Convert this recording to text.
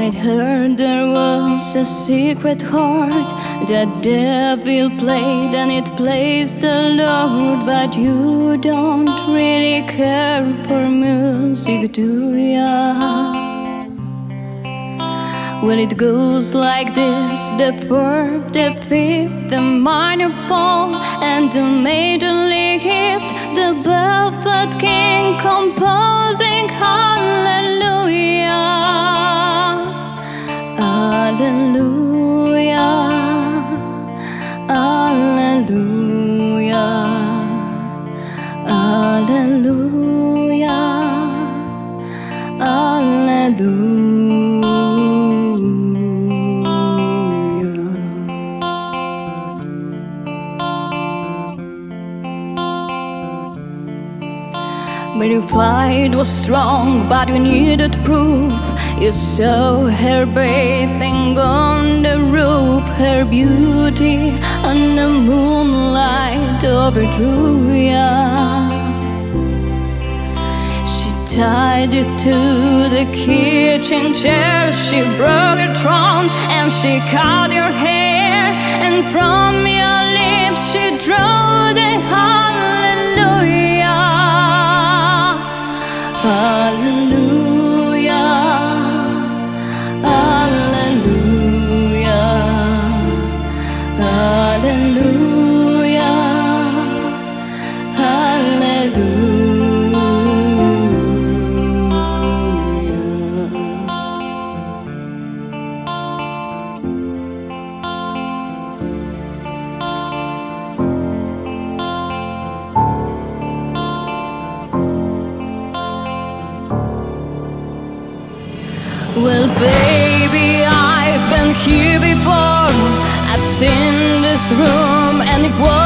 I'd heard there was a secret chord that devil played, and it plays the Lord. But you don't really care for music, do ya? Well, it goes like this: the fourth, the fifth, the minor fall, and the major lift, the Belford King composing hallelujah, hallelujah, hallelujah, hallelujah, hallelujah. But your fight was strong, but you needed proof. You saw her bathing on the roof, her beauty and the moonlight overdrew ya. She tied you to the kitchen chair, she broke your throne and she cut your hair, and from your lips she drew the hallelujah, hallelujah, hallelujah, hallelujah, hallelujah. Well, baby, I've been here before. I've seen this room, and it was